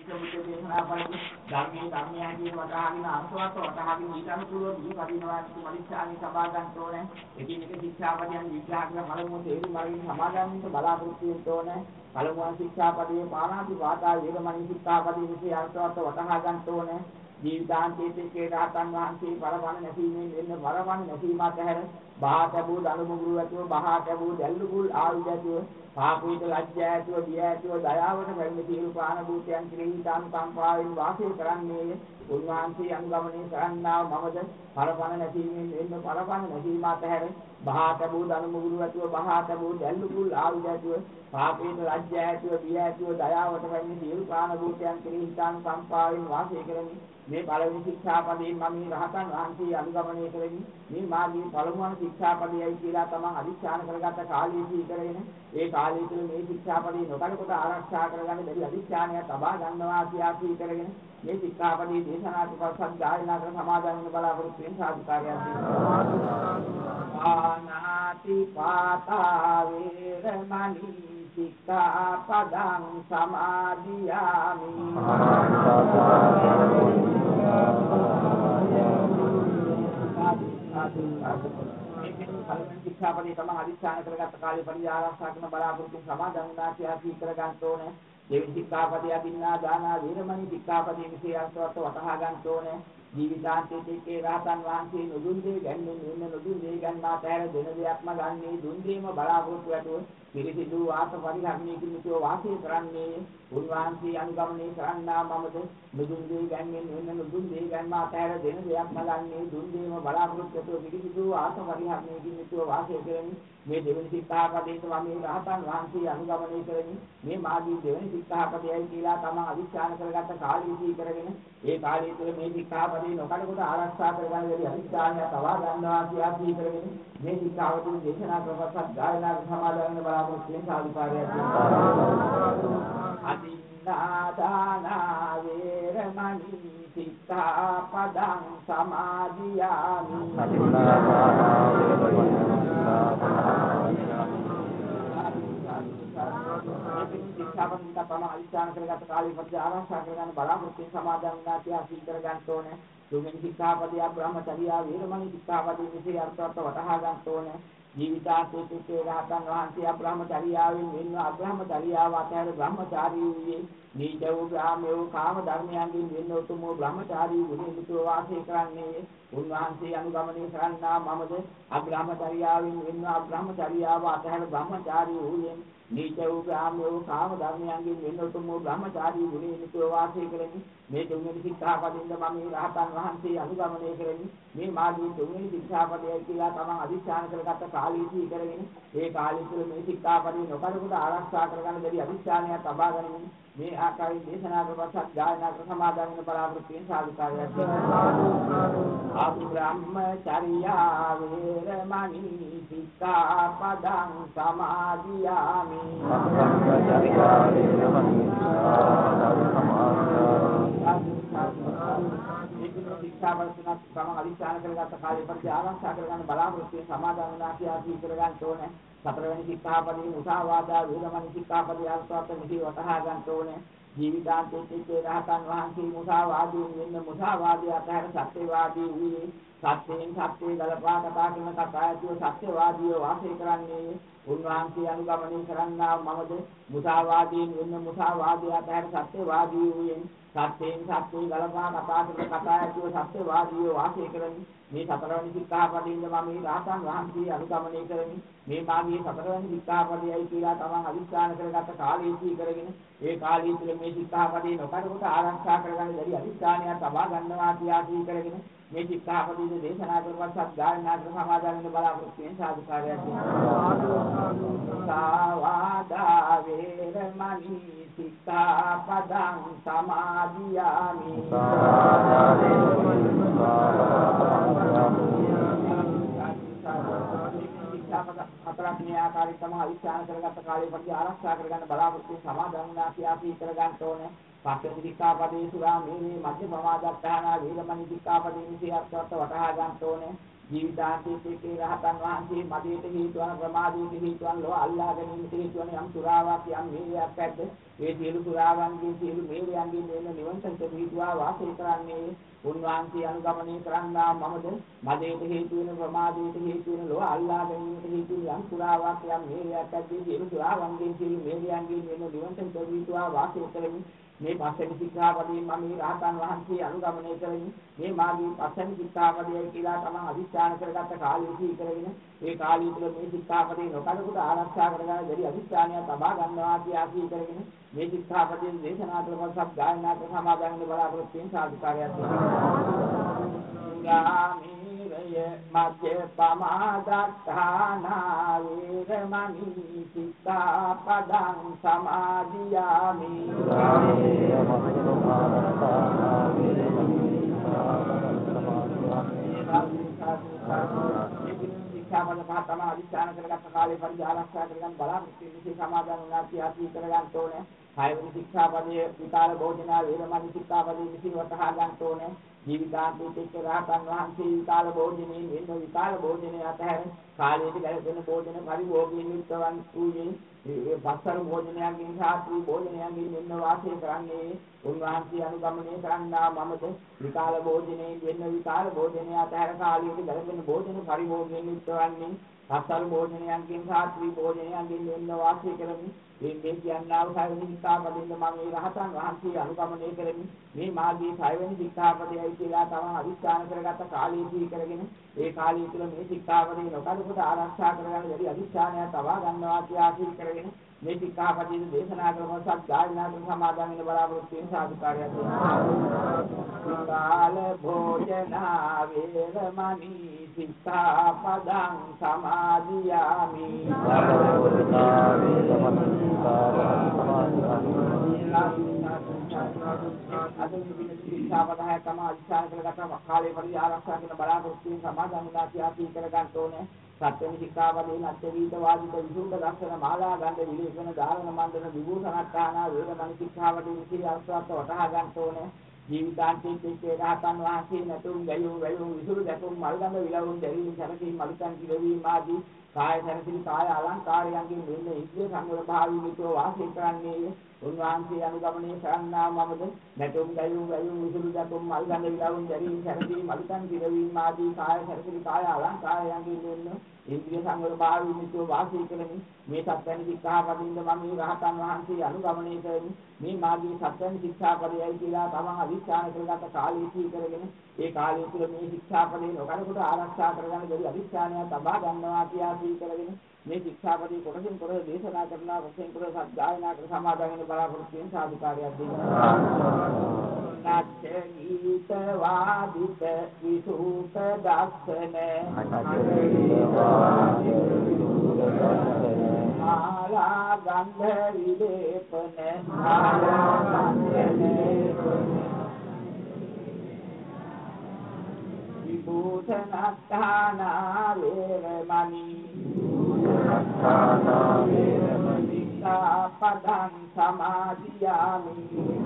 බුද්ධ දේශනා බලමු ධර්මයේ ධර්මයේ හැටියට වටහාගෙන අර්ථවත් වටහාගෙන ඊට අනුකූලව දී වදිනවා මනිච්ඡානි සබා ගන්න ඕනේ. එකින් එක ශික්ෂාපදයන් විග්‍රහ කරන බලමු තේරුම් අරගෙන සමාදන්ට බලාපොරොත්තු වෙන්න ඕනේ. පළමුව ශික්ෂාපදයේ පාණාති පාතා වේරමණී ශික්ෂාපදයේ විශේෂ අර්ථවත් වටහා ගන්න ඕනේ. ජීවිතාන්තයේ රහතන් වහන්සේ බලපණ නැසීමෙන් වෙන බලපණ නැසීමත් හැර බාහතබු දනුමුගුරු ඇතුව බාහතබු දැල්ලුකුල් ආයුධ ඇතුව පාපීත ලැජ්ජා ඇතුව බිය ඇතුව දයාවට පැමිණ සියලු ප්‍රාණ භූතයන් කෙරෙහි සම්පාවෙන් වාසය කරන්නේ උන්වහන්සේ අනුගමනය කරන්නා මමද බලපණ නැසීමෙන් වෙන බලපණ නැසීමත් හැර බාහතබු දනුමුගුරු ඇතුව බාහතබු දැල්ලුකුල් ආයුධ ඇතුව පාපීත ලැජ්ජා ඇතුව බිය ඇතුව දයාවට පැමිණ සියලු ප්‍රාණ භූතයන් කෙරෙහි සම්පාවෙන් වාසය කරන්නේ මේ පළවෙනි ශික්ෂාපදයෙන් මම මේ රහතන් වහන්සේ අනුගමනය කරමි. මේ මාගේ පළමුවන ශික්ෂාපදයයි කියලා තමන් අධිෂ්ඨාන කරගත්ත කාලයේදී කරගෙන ඒ කාලය තුළ මේ ශික්ෂාපදේ නොකඩකොට ආරක්ෂා කරගන්න බැරි අධිෂ්ඨානයක් තබා ගන්නවා කියාසී කරගෙන මේ ශික්ෂාපදේ දේශනා කුපසත් ගායනා කර සමාදන් වෙන බලාපොරොත්තු වෙන සාදුකාරයක් දෙනවා. ආනාති පාතා වේරමණී සික්ඛාපදං සමාදියාමි. ශික්ෂාපදේ තම අධිෂ්ඨාන කරගත්ත කාලේ පරිදි ආරක්ෂා කරන බලාපොරොත්තු සමාදන් වුණා කියලා සී කර ගන්න ඕනේ. දෙවි ශික්ෂාපදයේ අදින්නා දානා වේරමණී ශික්ෂාපදයේ විශේෂ අර්ථවත් වටහා ගන්න ඕනේ. ජීවිතාන්තයේ රහතන් වහන්සේ නුදුන් දේ ගැන්නේ නෙන්න නුදුන් දේ ගන්නා තැර දෙන දෙයක්ම ගන්නේ දුන් දීම බලාපොරොත්තු ඇතුව පිරිසිදු වාස පරිහරණයකින් යුතුව වාසය කරන්නේ උන්වහන්සේ අනුගමනය කරන්නා මමද නුදුන් දේ ගැන්නේ නෙන්න නුදුන් දේ ගන්නා තැර දෙන දෙයක්ම ගන්නේ දුන් දීම බලාපොරොත්තු ඇතුව පිරිසිදු වාස පරිහරණයකින් යුතුව වාසය කරන්නේ මේ දෙවන ශික්ෂාපදයේ තමයි රහතන් වහන්සේ අනුගමනය කරන්නේ මේ මාගේ දෙවන ශික්ෂාපදයයි කියලා තම අධිෂ්ඨාන කරගත්ත කාලීදී කරගෙන ඒ කාලය තුළ මේ ශික්ෂාපදේ නොකඩකොට ආරක්ෂා කරගන්න බැරි අධිෂ්ඨානය තවා ගන්නවා කියලා සී කරගෙන මේ ශික්ෂාවතුන් දේශනා කරපස්සත් ගායනා සමාදන් බලාපොරොත්තු වෙන සාධිකාරයක් අදින්නාදානා වේරමණී සික්ඛාපදං සමාදියාමි. ශික්ෂාපදින් තම අධිෂ්ඨාන කරගත්ත කාලේ පරිදි ආරක්ෂා කරගන්න බලාපොරොත්තු සමාදන් වුණා කියලා සී කර ගන්න ඕනේ. තුන්වෙනි ශික්ෂාපදය බ්‍රහ්මචර්යා වේරමණී ශික්ෂාපදයේ විශේෂ අර්ථවත් වටහා ගන්න ඕනේ. ජීවිතාන්තයේ රහතන් වහන්සේ බ්‍රහ්මචර්යාවෙන් වෙන අබ්‍රහ්මචර්යාව අතර බ්‍රහ්මචාරී වූයේ නීච වූ ග්‍රාම්‍ය වූ කාම ධර්මයන්ගෙන් වෙන උතුම් වූ බ්‍රහ්මචාරී ගුණිතුව වාසය කරන්නේ උන්වහන්සේ අනුගමනය කරන්නා මමද අබ්‍රහ්මචර්යාවෙන් වෙන අබ්‍රහ්මචර්යාව අතර බ්‍රහ්මචාරී වූයේ නීච වූ ග්‍රාම්‍ය වූ කාම ධර්මයන්ගෙන් වෙන උතුම් වූ බ්‍රහ්මචාරී ගුණිතුව වාසය කරන්නේ මේ තුන්වෙනි ශික්ෂාපදයෙන් මම මේ රහතන් වහන්සේ අනුගමනය කරන්නේ මේ මාගේ තුන්වෙනි ශික්ෂාපදයයි කියලා තමන් අධිෂ්ඨාන කරගත්ත කාලීදී කරගෙන ඒ කාලය තුළ මේ ශික්ෂාපදේ නොකඩකොට ආරක්ෂා කරගන්න බැරි අධිෂ්ඨානයක් තබා ගනිමින් මේ ආකාරයෙන් දේශනා කරපස්සත් ගායනා කර සමාදන් වෙන බලාපොරොත්තු වෙන සාදුකාරයක් දෙනවා. ආදි බ්‍රහ්මචර්යා වේරමණී සික්ඛාපදං සමාදියාමි. ශික්ෂාපදතුනක් තම අධිෂ්ඨාන කරගත්ත කාලේ පරිදි ආරක්ෂා කරගන්න බලාපොරොත්තු වෙන සමාදන් වුණා කියලා සී කර ගන්න ඕනේ. සතරවෙනි ශික්ෂාපදයේ මුසාවාදා වේරමණී ශික්ෂාපදයේ අර්ථවත් විදි වටහා ගන්න ඕනේ. ජීවිතාන්තයේ රහතන් වහන්සේ මුසාවාදීන් වෙන්න මුසාවාදී අතර සත්‍යවාදී වූයේ සත්‍යයෙන් සත්‍ය ගලපා කතා කරන කතායතුව සත්‍යවාදීව වාසය කරන්නේ උන්වහන්සේ අනුගමනය කරන්නා මමද මුසාවාදීන් වෙන්න මුසාවාදී අතර සත්‍යවාදී වූයේ සත්‍යයෙන් සත්‍ය ගලපා කතා කරන කතායතුව සත්‍යවාදීව වාසය කරන්නේ මේ සතරවෙනි ශික්ෂාපදයෙන් මම මේ රහතන් වහන්සේ අනුගමනය කරමි. මේ මාගේ සතරවෙනි ශික්ෂාපදයයි කියලා තමන් අධිෂ්ඨාන කරගත්ත කාලයේදී කරගෙන ඒ කාලය තුළ මේ ශික්ෂාපදේ නොකඩකොට ආරක්ෂා කරගන්න බැරි අධිෂ්ඨානයක් තබා ගන්නවා කියලා කරගෙන මේ ශික්ෂාපදයේ දේශනා කරපස්සත් ගායනා කර සමාදන් වෙන බලාපොරොත්තු වෙන සාදුකාරයක් දෙනවා. සාවාදා වේරමණී සික්ඛාපදං සමාදියාමි. හතරක් මේ ආකාරයෙන් තමයි අවිස්ථාන කරගත්ත කාලේ පරිදි ආරක්ෂා කරගන්න බලාපොරොත්තු සමාදන් වුණා කියලා කර ගන්න ඕනේ. පස්වෙනි ශික්ෂාපදේ සුරා මේ මධ්‍ය ප්‍රමාදත්තානා වේරමණී ශික්ෂාපදේ විශේෂ අර්ථවත් වටහා ගන්න ඕනේ. ජීවිතාන්තයේ රහතන් වහන්සේ මදේට හේතුවන ප්‍රමාදයට හේතුවන ලෝ අල්ලා ගැනීමට හේතුවන යම් සුරාවක් යම් මේලයක් ඇද්ද ඒ සියලු සුරාවන්ගේ සියලු මේලයන්ගේ දෙන නිවන් සංසත හේතුවා වාසය කරන්නේ උන්වහන්සේ අනුගමනය කරන්නා මමද මදේට හේතු වෙන ප්‍රමාදයට හේතු වෙන ලෝ අල්ලා ගැනීමට හේතු යම් සුරාවක් යම් මේලයක් ඇද්ද සියලු සුරාවන්ගේ සියලු මේලයන්ගේ දෙන නිවන් සංසත හේතුවා වාසය කරමි මේ පස්වෙනි ශික්ෂාපදයෙන් මම මේ රහතන් වහන්සේ අනුගමනය කරමි මේ මාගේ පස්වෙනි ශික්ෂාපදයයි කියලා තමයි අදිස්ථාන කරගත්ත කාලය ඉති කරගෙන ඒ කාලය තුළ මේ ශික්ෂාපදේ නොකඩකුට ආරක්ෂා කරගන්න බැරි අදිස්ථානය තබා ගන්නවා කියාසී කරගෙන මේ ශික්ෂාපදයෙන් දේශනා කරන සබ් ගායනා කර සමාදන් වෙන බලාපොරොත්තු වෙන සාධුකාරයක් දෙනවා මධ්‍ය පමාදත්තානා වේරමණී සික්ඛාපදං සමාදියාමි ශික්ෂාපද පහ තමයි අධිෂ්ඨාන කරගත්ත කාලේ පරිදි ආරක්ෂා කරගන්න බලාපොරොත්තු වෙන සමාදන් වුණා කියාසී කරගන්න ඕනේ. හයවෙනි ශික්ෂාපදයේ විකාල භෝජනා වේරමණී ශික්ෂාපදයේ විසින් වටහා ගන්න ඕනේ. ජීවිතාන්තයේ රහතන් වහන්සේ විකාල භෝජනේ වෙන විකාල භෝජනේ අතහැර කාලයට ගැලපෙන භෝජන පරිභෝගයෙන් යුක්තවන් වූයේ ඒ පස්තර භෝජනයන්ගෙන් සාත්‍රි භෝජනයන්ගෙන් මෙන්න වාසය කරන්නේ උන්වහන්සේ අනුගමනය කරන්නා මමද විකාල භෝජනේ වෙන විකාල භෝජනය අතහැර කාලයට ගැලපෙන භෝජන පරිභෝගයෙන් යුක්තවන්නේ පස්තර භෝජනයන්ගෙන් සාත්‍රි භෝජනයන්ගෙන් මෙන්න වාසය කරමි මේ කියන්නා වූ සායනික ශික්ෂාපදයෙන් මම මේ රහතන් වහන්සේ අනුගමනය කරමි මේ මාගේ සායනික ශික්ෂාපදයයි කියලා තමයි අදිස්ථාන කරගත්ත කාලයේදී කරගෙන ඒ කාලය තුළ මේ ශික්ෂාපදේ නොකඩකොට ආරක්ෂා කරගන්න බැරි අදිස්ථානයක් තබා ගන්නවා කියාසී කරගෙන මේ ශික්ෂාපදයේ දේශනා කරන සත් ගායනා කරන සමාදන් වෙන බලාපොරොත්තු වෙන සාධුකාරයක් දෙනවා. කාල භෝජනා වේරමණී සික්ඛාපදං සමාදියාමි. ශික්ෂාපදය තමයි අධිෂ්ඨාන කරගත්ත කාලේ පරිදි ආරක්ෂා කරන බලාපොරොත්තු වෙන සමාදන් වෙනා කියාසී කර ගන්න ඕනේ. සත්‍යනි ශික්ෂාපදේ නැත්te වීත වාදිත විසුද්ධ දර්ශන මාලා ගන්ධ විලේඛන ධාරණ මණ්ඩල විභූෂණාඨාන වේදමණි ශික්ෂාපදේ විසිරි අර්ථවත් වටහා ගන්න ඕනේ. ජීවිතාන්තයේ රහතන් වහන්සේ නැතුම් ගයෝ විසුරු දැකුම් මල්ගඳ විලවුන් දැරීම සරකී මලිකන් කිලවීම ආදී කාය සරසිරි කාය අලංකාරයන්ගෙන් මෙන්න ඉන්ද්‍රිය සංවර භාවීමිතව වාසය කරන්නේ උන්වහන්සේ අනුගමනය කරන්නා මමද නැතුම් ගයෝ විසුරු දැකුම් මල්ගඳ විලවුන් දැරීම සරකී මලිකන් කිලවීම ආදී කාය සරසිරි කාය අලංකාරයන්ගෙන් මෙන්න ඉන්ද්‍රිය සංවර භාවීමිතව වාසය කරමින් මේ සත්‍යනි ශික්ෂාපදින්ද මම මේ රහතන් වහන්සේ අනුගමනය කරමි මේ මාගේ සත්‍යනි ශික්ෂාපදයයි කියලා තමයි අධිෂ්ඨාන කරගත්ත කාලයේදී කරගෙන ඒ කාලය තුළ මේ ශික්ෂාපදේ නොකඩකොට ආරක්ෂා කරගන්න බැරි අධිෂ්ඨානයක් තබා ගන්නවා කියාසී කරගෙන මේ ශික්ෂාපදේ කොටසින් කොටස දේශනා කරනවා කොටසින් කොටස සත්‍යයනා කර සමාදන් වෙන බලාපොරොත්තු වෙන සාධුකාරයක් දෙනවා. නාට්‍ය ගීත වාදිත විසුත දස්සන ආලා ගන්ධ විලේපන ආලා ගන්ධ විලේපන විභූෂණාඨානා වේරමණී සික්ඛාපදං සමාදියාමි.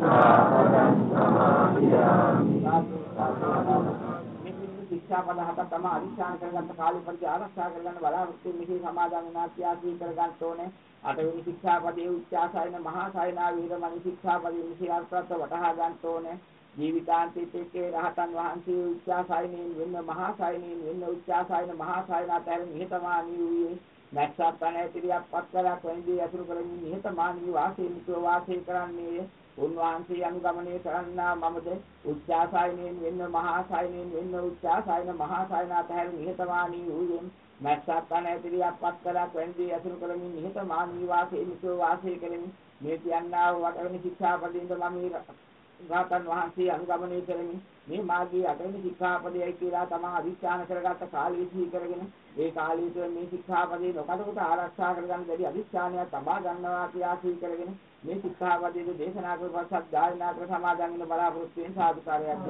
ශික්ෂාපද හත තමයි අධිෂ්ඨාන කරගත්ත කාලෙ පරිදි ආරක්ෂා කරගන්න බලාපොරොත්තු මෙහි සමාදන් වෙනා කියාසී කරගන්න ඕනේ. අටවෙනි ශික්ෂාපදයේ උච්චාසයන මහා සයනා වේරමණී ශික්ෂාපදයේ විශේෂාර්ථ වටහා ගන්න ඕනේ. ජීවිතාන්තයේ රහතන් වහන්සේ උච්චාසයනෙන් වෙන්න මහා සයනෙන් වෙන්න උච්චාසයන මහා සයනාතර නිහතමානී වූයේ නැක්ෂත්‍රණය පිළියක් පත්කලක් වෙන්දී අසුරු කරමින් නිහතමානී වාසය කරන්නේ උන්වහන්සේ අනුගමනය කරන්නා මමද උච්චාසයනෙන් වෙන්න මහා සයනෙන් වෙන්න උච්චාසයන මහා සයනාතර නිහතමානී වූයේ නැක්ෂත්‍රණය පිළියක් පත්කලක් වෙන්දී අසුරු කරමින් නිහතමානී වාසය කරමින් මේ කියන්නා වටවෙනි ශික්ෂාපදින්ද මම රහතන් වහන්සේ අනුගමනය කරමි මේ මාගේ අටවෙනි ශික්ෂාපදයයි කියලා තමයි අධිෂ්ඨාන කරගත්ත කාලයේදී කරගෙන ඒ කාලයේ තුළ මේ ශික්ෂාපදේ නොකඩකොට ආරක්ෂා කරගන්න බැරි අධිෂ්ඨානයක් තබා ගන්නවා කියාසී කරගෙන මේ ශික්ෂාපදයේ දේශනා කරපස්සත් ගායනා කර සමාදන් වෙන බලාපොරොත්තු වෙන සාධුකාරයක්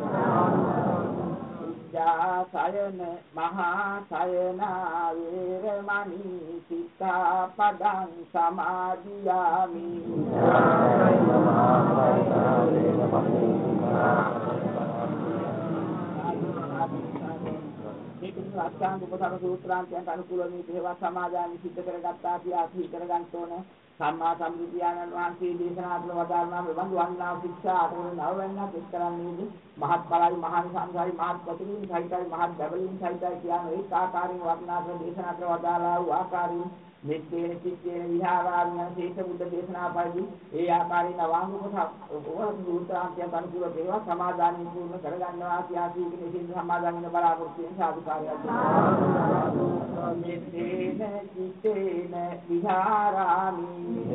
සයන මහා සයනා වේරමණී සික්ඛාපදං සමාදියාමි. අෂ්ටාංග උපසම සූත්‍රාන්තයන්ට අනුකූල මේ තේවා සමාදාන සිද්ධ කරගත්තා කියලා අපි කරගන්න ඕනේ. සම්මා සම්බුද්ධයාණන් වහන්සේ දේශනා කළ වදාළා මෙවන් වන්නා ශික්ෂා අතර නවවන්නක් එක්තරන්නේ මහත් බලයි මහාන සංසාරි මහත් ප්‍රතිලින් සහිතයි මහත් බැබලින් සහිතයි කියන ඒ ආකාරයෙන් වර්ණනා කළ දේශනා කළ වදාළා වූ ආකාරයෙන් මෙත්තේන චිත්තේන විහාරාණ්‍ය ශේෂ බුද්ධ දේශනා පරිදි ඒ ආකාරයෙන් අවාංගුක සූත්‍රාන්තයන් අනුකූල දේවා සමාදානින් පූර්ණ කරගන්නවා කියා කීකේ සින් සමාදානින බලාපොරොත්තු වෙන සාදුකාරයක් මෙත්තේන චිත්තේන විහාරාමි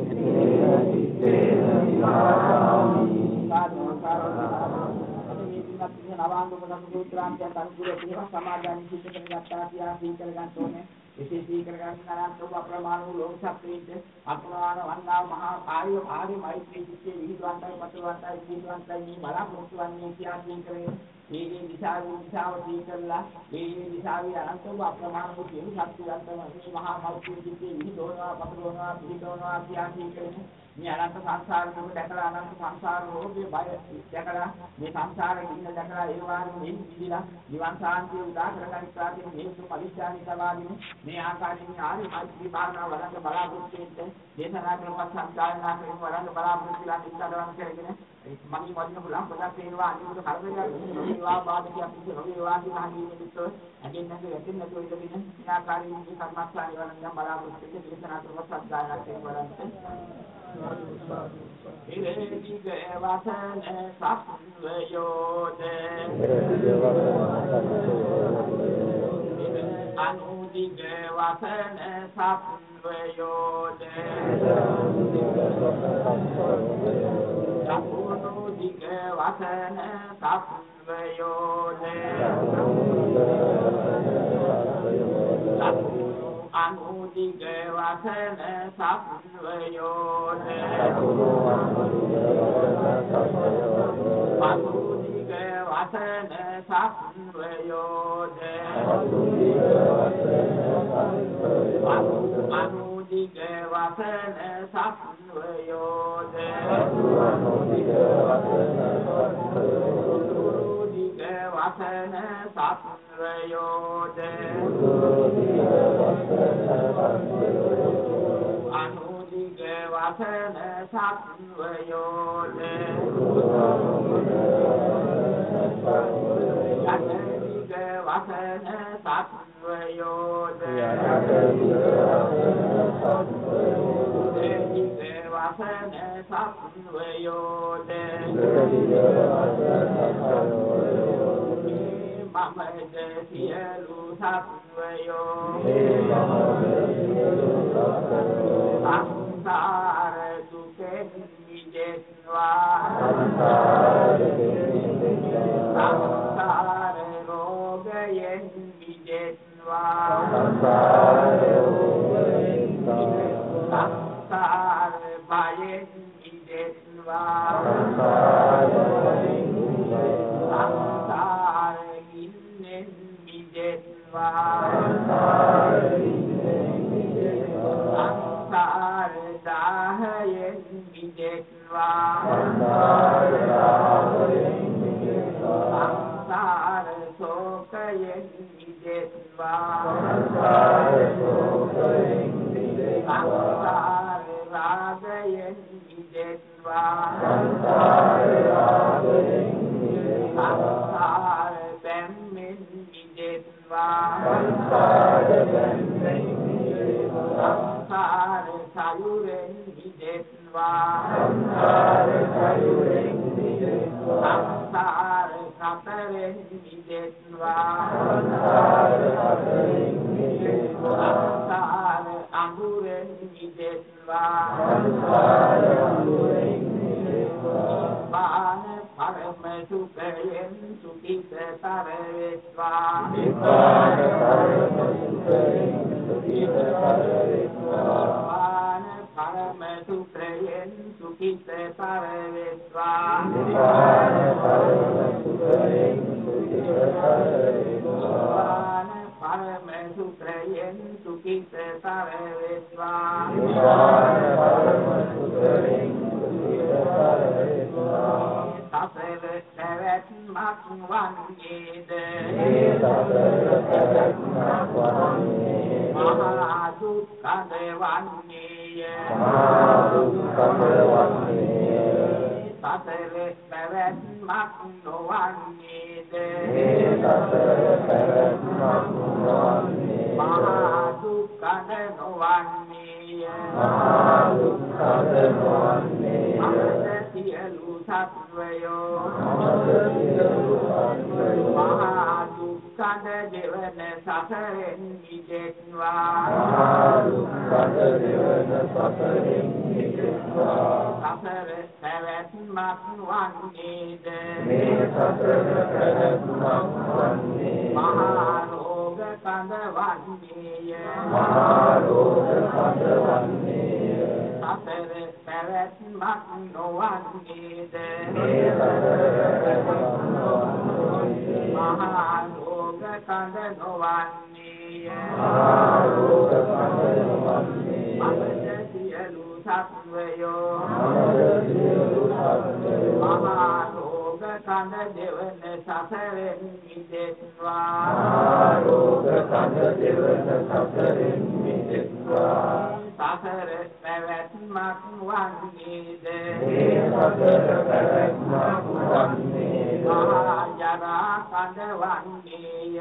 නවාංගුක සූත්‍රාන්තයන් අනුකූල දේවා සමාදානින් සිද්ධ කරගත්තා කියා කීකර ගන්න ඕනේ. විශේෂී කරගන්න අනන්ත අප්‍රමාණ වූ ලෝක ශක්තියින් අප්‍රමාණ වන්නා මහා ආර්ය මෛත්‍රී සිත්තේ විහිදුවන්තයි පතුරවන්තයි ජීවන්තයි මේ බලාපොරොත්තු වන්නේ කියා කරේ මේ දිශාව දීකරලා මේ දිශාවේ අනන්ත අප්‍රමාණ වූ සියලු ශක්තියන්තම මේ මහා මෛත්‍රී සිත්තේ විහිදුවනවා පතුරවනවා පිළිදවනවා කියා කරේ මේ අනන්ත සංසාර දුක දැකලා අනන්ත සංසාර රෝගේ බය දැකලා මේ සංසාරේ ඉන්න දැකලා ඒ වාගේ මේ විදිලා නිවන් සාන්තිය උදා කරගන්න ඉස්සාවෙන් මේ පරිත්‍යාගී සවාදීනේ මේ ආකාරයෙන් ආරි මෛත්‍රී භාවනාව වඩන්න බලාපොරොත්තු වෙන්න දේශනා කරපත් සංස්කාරනා කරන වඩන්න බලාපොරොත්තු වෙලා ඉස්සරවන්න කරගෙන මගේ වදින බුලම් පොඩක් තේනවා අනිත් හතරක් මේවා බාධකයක් පිට නොවේවා කියන හංගීමේ විතර අදින් නැගේ යටින් නැතුව ඉඳගෙන මේ ආකාරයෙන් මේ කර්මස්ථානේ වඩන්න බලාපොරොත්තු වෙන්න දේශනා කරපත් සංස්කාරනා කරන වඩන්න ඉරේතික වසන සත්වයෝද අනුදික වසන සත්වයෝද චතුනුදික වසන සත්වයෝද අනුදික වසන සත්වයෝද අනුදික වසන සත්වයෝද අනුදික වසන සත්වයෝද අනුදික වසන සත්වයෝද අනුදික වසන සත්වයෝද යතනික වසන සත්වයෝද දෙනික වසන සත්වයෝද මමද සියලු සත්වයෝ සංසාර දුකෙන් මිදෙත්වා සංසාර රෝගයෙන් මිදෙත්වා සංසාර භයෙන් මිදෙත්වා සංසාර ගින්නෙන් මිදෙත්වා සංසාර දාහයෙන් මිදෙත්වා සංසාර ශෝකයෙන් මිදෙත්වා සංසාර රාගයෙන් මිදෙත්වා සංසාර බැම්මෙන් මිදෙත්වා සංසාර සයුරෙන් මිදෙත්වා සංසාර සතරෙන් මිදෙත්වා සංසාර අඟුරෙන් මිදෙත්වා නිබ්බාන පරම සුඛයෙන් සුඛිතතර වේත්වා නිබ්බාන පරම සුඛයෙන් සුඛිතතර වේත්වා පරම සුඛයෙන් සුඛිතතර වේත්වා නිබ්බාන පරම සුඛයෙන් සුඛිතතර වේත්වා පරම සුඛයෙන් සුඛිතතර වේත්වා නිබ්බාන පරම සුඛයෙන් සුඛිතතර වේත්වා සසර පැවැත්මක් වන්නේද මහා දුක්ඛද වන්නේය සසර පැවැත්මක් නොවන්නේද මහා දුක්ඛද නොවන්නේය මමද සියලු සත්වයෝ මහා දුක්ඛද දෙවන සසරෙන් මිදෙත්වා සසර පැවැත්මක් වන්නේද මහා රෝග කඳ වන්නේය සසර පැවැත්මක් නොවන්නේද මහා රෝග කඳ නොවන්නේය මමද සියලු සත්වයෝ මහා රෝග කඳ දෙවන සසරෙන් මිදෙත්වා සසර පැවැත්මක් වන්නේද මහා ජරා කඳ වන්නේය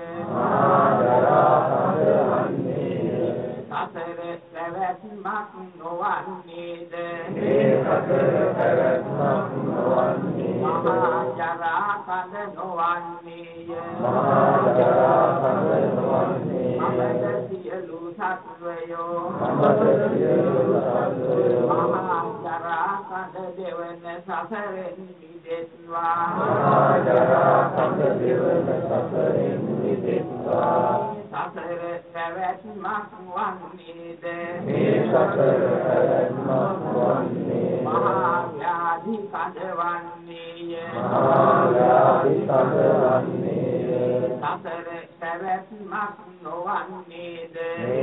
සසර පැවැත්මක් නොවන්නේද මහා ජරා කඳ නොවන්නේය මමද සියලු සත්වයෝ මහා ජරා කඳ දෙවන සසරෙන් මිදෙත්වා සසර පැවැත්මක් වන්නේද මහා ව්‍යාධි කඳ වන්නේය සසර පැවැත්මක් නොවන්නේද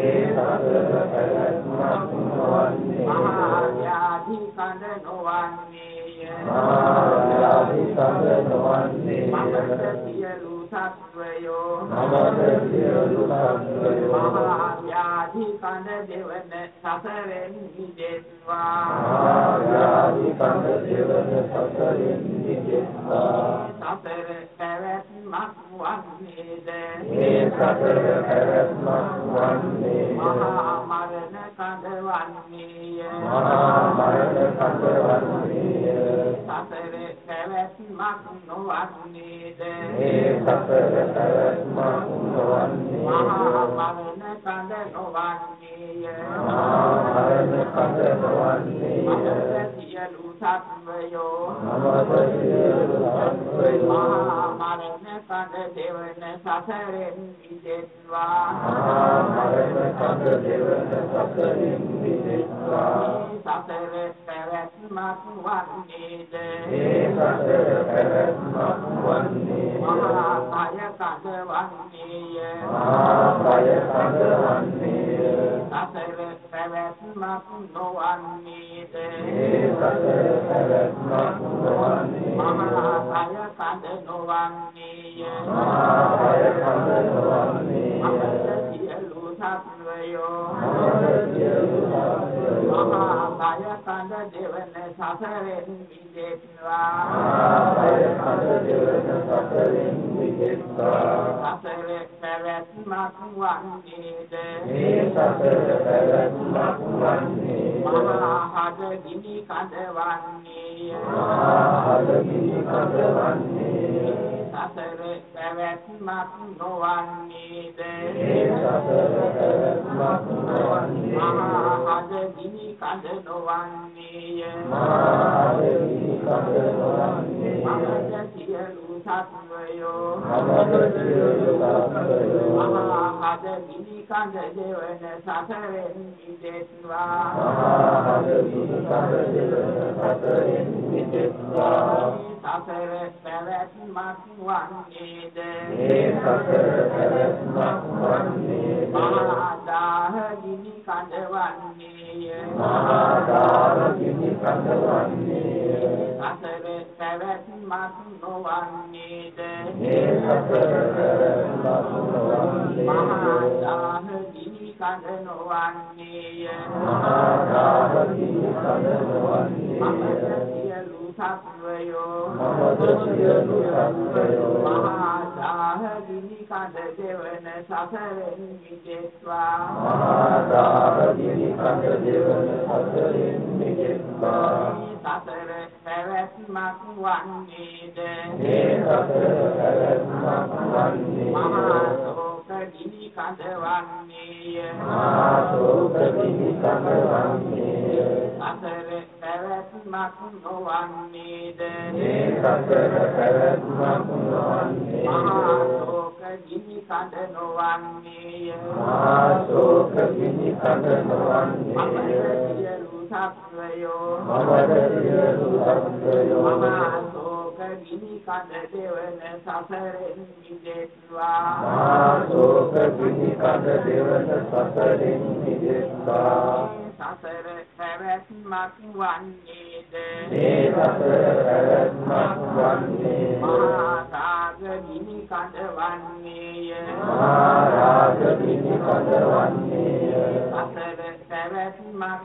මහා ව්‍යාධි කඳ නොවන්නේය මමද සියලු සත්වයෝ මහා ව්‍යාධි කඳ දෙවන සසරෙන් මිදෙත්වා සසර පැවැත්මක් වන්නේද මහා මරණ කඳ වන්නේය සසර පැවැත්මක් නොවන්නේද මහා මරණ කඳ නොවන්නේය මමද සියලු සත්වයෝ මහා මරණ කඳ දෙවන සසරෙන් මිදෙත්වා සසර පැවැත්මක් වන්නේද මහා කය කඳ වන්නේය සසර පැවැත්මක් නොවන්නේද මහා කය කඳ නොවන්නේය මමද සියලු සත්වයෝ මහා කය කඳ දෙවන සසරෙන් මිදෙත්වා සසර පැවැත්මක් වන්නේද මහා හද ගිනි කඳ වන්නේය සසර පැවැත්මක් නොවන්නේද මහා හද ගිනි කඳ නොවන්නේය මමද සියලු සත්වයෝ මහා හද ගිනි කඳ දෙවන සසරෙන් මිදෙත්වා සසර පැවැත්මක් වන්නේද මහා දාහ ගිනි කඳ වන්නේය සසර පැවැත්මක් නොවන්නේද මේ සතර පැවැත්මක් නොවන්නේ මහා දාහ ගිනි කඳ නොවන්නේය මහා දාහ ගිනි කඳ නොවන්නේය මමද සියලු සත්වයෝ මමද සියලු සත්වයෝ මහා දාහ ගිනි කඳ දෙවන සසරෙන් මිදෙත්වා මහා දාහ ගිනි කඳ දෙවන සසරෙන් මිදෙත්වා සතර පැවැත්මක් වන්නේද මේ සතර පැවැත්මක් වන්නේ මහා ශෝක ගිනි කඳ වන්නේය මහා ශෝක ගිනි කඳ වන්නේය සතර පැවැත්මක් නොවන්නේද මේ සතර පැවැත්මක් නොවන්නේ මහා ශෝක ගිනි කඳ නොවන්නේය මහා ශෝක ගිනි කඳ නොවන්නේය සියලු සත්වයෝ මමද සියලු සත්වයෝ මහා ශෝක ගිනි කඳ දෙවන සසරෙන් මිදෙත්වා මහා ශෝක ගිනි කඳ දෙවන සසරෙන් මිදෙත්වා සසර පැවැත්මක් වන්නේද මේ සතර පැවැත්මක් වන්නේ මහා රාග ගිනි කඳ වන්නේය මහා රාග ගිනි කඳ වන්නේය සසර පැවැත්මක්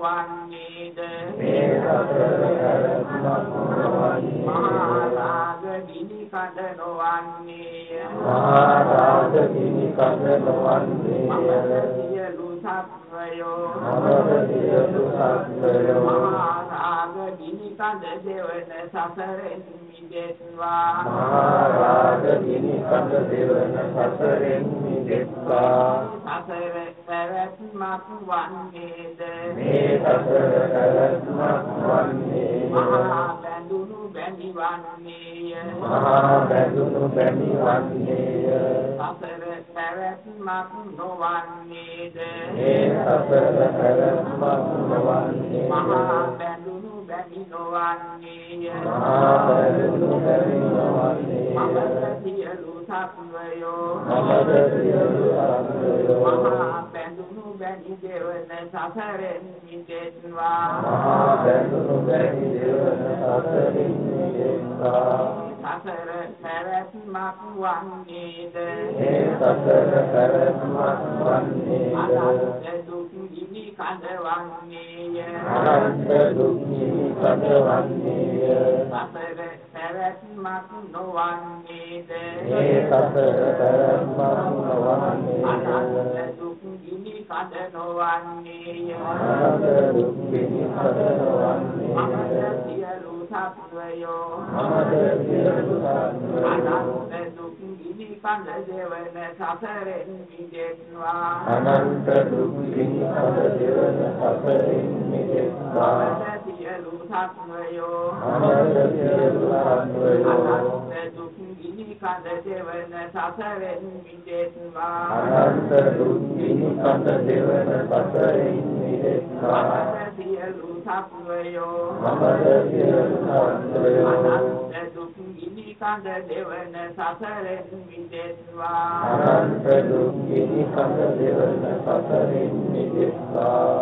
නොවන්නේද මේ සතර පැවැත්මක් නොවන්නේ මහා රාග ගිනි කඳ නොවන්නේය මහා රාග ගිනි කඳ නොවන්නේය මමද සියලු සත්වයෝ මමද සියලු සත්වයෝ මහා රාග ගිනි කඳ දෙවන සසරෙන් මිදෙත්වා මහා රාග ගිනි කඳ දෙවන සසරෙන් මිදෙත්වා සසර පැවැත්මක් වන්නේද මේ සතර පැවැත්මක් වන්නේ මහා බැඳුණු බැඳි වන්නේය මහා බැඳුණු බැඳි වන්නේය සසර පැවැත්මක් නොවන්නේද මේ සතර පැවැත්මක් නොවන්නේ මහා බැඳුණු බැඳි නොවන්නේය මහා බැඳුණු බැඳි නොවන්නේය මමද සියලු සත්වයෝ මමද සියලු සත්වයෝ මහා බැඳුණු බැඳි දෙවන සසරෙන් මිදෙත්වා මහා බැඳුණු බැඳි දෙවන සසරින් මිදෙත්වා සසර පැවැත්මක් වන්නේද මේ සතර පැවැත්මක් වන්නේද අනන්ත දුක් ගිනි කඳ වන්නේය අනන්ත දුක් ගිනි කඳ වන්නේය සසර පැවැත්මක් නොවන්නේද මේ සතර පැවැත්මක් නොවන්නේය අනන්ත දුක් ගිනි කඳ නොවන්නේය අනන්ත දුක් ගිනි කඳ නොවන්නේය මමද සියලු සත්වයෝ මමද සියලු සත්වයෝ අනන්ත දුක් ගිනි කඳ දෙවන සසරෙන් මිදෙත්වා අනන්ත දුක් ගිනි කඳ දෙවන සසරින් මිදෙත්වා මමද සියලු සත්වයෝ මමද සියලු සත්වයෝ අනන්ත දුක් ගිනි කඳ දෙවන සසරෙන් මිදෙත්වා අනන්ත දුක් ගිනි කඳ දෙවන සසරින් මිදෙත්වා මමද සියලු සත්වයෝ මමද සියලු සත්වයෝ අනන්ත දුක් ගිනි කඳ දෙවන සසරෙන් මිදෙත්වා අනන්ත දුක් ගිනි කඳ දෙවන සසරින් මිදෙත්වා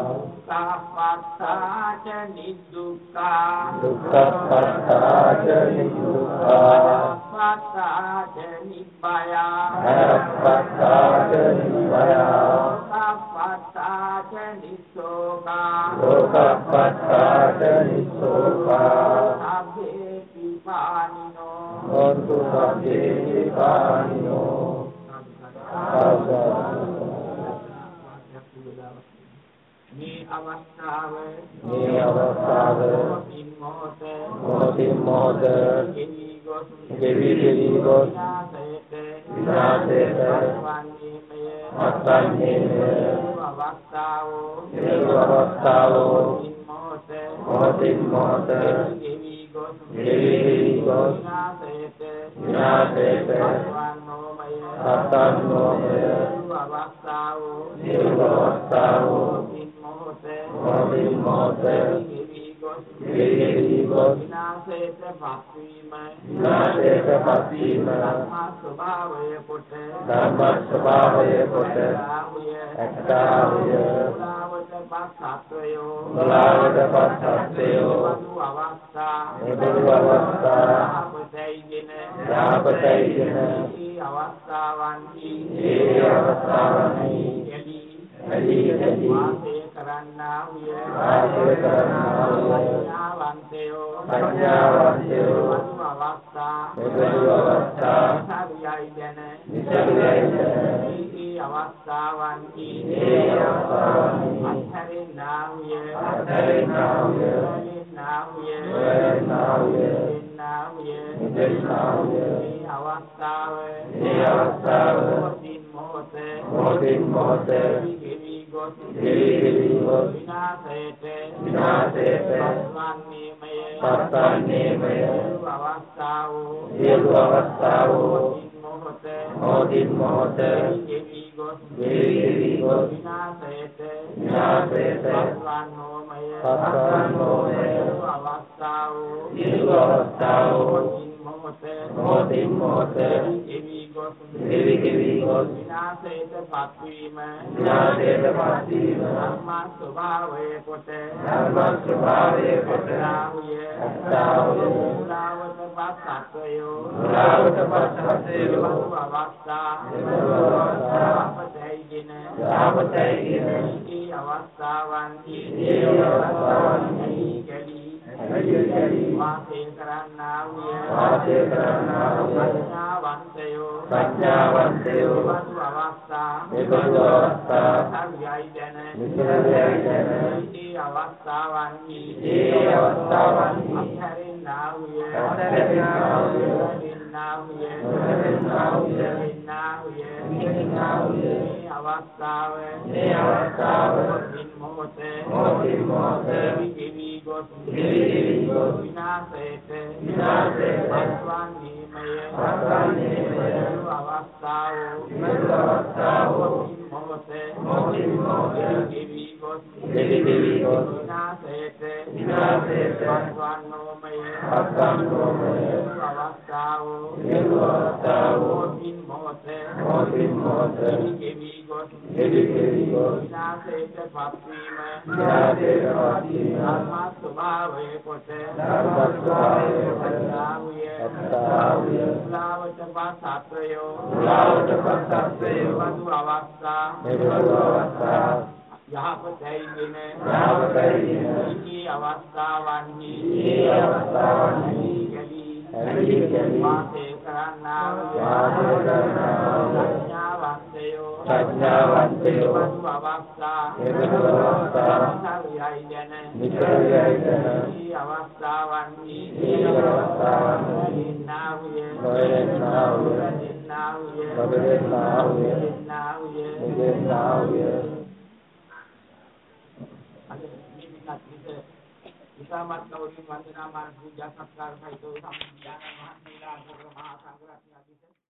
සාපත්තාච නිදුක්ඛා දුක්ඛපත්තාච නිදුක්ඛා සාපත්තාච නිබ්බයා අයපත්තාච නිබ්බයා සාපත්තාච නිස්සෝකා ලෝකපත්තාච නිස්සෝකා සබ්බේ පිපානිනෝ හොන්තු සබ්බේ පානිනෝ මේ අවස්ථාව මොහොතින් මොහොත ගෙවි ගොස් විනාශයට අත්වන්නේමය අවස්ථාවෝ මොහොතින් මොහොත ගෙවි ගොස් විනාශයට අත්වන්නෝමය අවස්ථාවෝ මොහොතින් මොහොත ගෙවි ගොස් ගෙවි ගොස් විනාශයට පත්වීම විනාශයට පත්වීම ධර්ම ස්වභාවය කොට ධර්ම ස්වභාවය කොට ඇත්තාහුය මුලාවට පත් සත්වයෝ මුලාවට පත් සත්වයෝ බඳු අවස්ථා එබඳු අවස්ථා යහපතයිගෙන ඒ අවස්ථාවන්හි ඇලී වාසය කරන්නා වූ ප්‍රඥාවන්තයෝ බඳු අවස්ථා නිසරුයයි අවස්ථාවන්හි අත්හැරෙන්නා වූ අවස්ථාව මොහොතින් මොහොත ගෙවි ගොස් විනාශයට පත්වන්නේමය සියලු අවස්ථාවෝ මොහොතින් මොහොත ගෙවි ගොස් විනාශයට පත්වන්නෝමය සියලු අවස්ථාවෝ මොහොතින් මොහොත ගෙවි ගොස් විනාශයට පත්වීම ධර්ම ස්වභාවය කොට මුලාවට පත් සත්වයෝ බඳු අවස්ථා යහපතයිගෙන ඒ අවස්ථාවන්හි වාසය කරන්නා වූ ප්‍රඥාවන්තයෝ බඳු අවස්ථා ඒ අවස්ථාවන්හි අත්හැරෙන්නා වූ අවස්ථාව මොහොතින් මොහොත ගෙවි ගොස් විනාශයට පත්වන්නේමය අවස්ථාවෝ මොහොතින් මොහොත ගෙවි ගොස් විනාශයට පත්වන්නෝමය අවස්ථාවෝ මොහොතින් මොහොත ගෙවි ගොස් විනාශයට පත්වීම ධර්ම ස්වභාවය කොට මුලාවට පත් සත්වයෝ බඳු අවස්ථා යහපතයිගෙන ඒ අවස්ථාවන්හි වාසය කරන්නා වූ ප්‍රඥාවන්තයෝ බඳු අවස්ථා නිසරුයයි ඒ අවස්ථාවන්හි ඉතාමත් ගෞරවයෙන් වන්දනාමාන පූජා සත්කාර සහිතව සම්පූර්ණ මහත් මීලා මහා සංඝරත්නය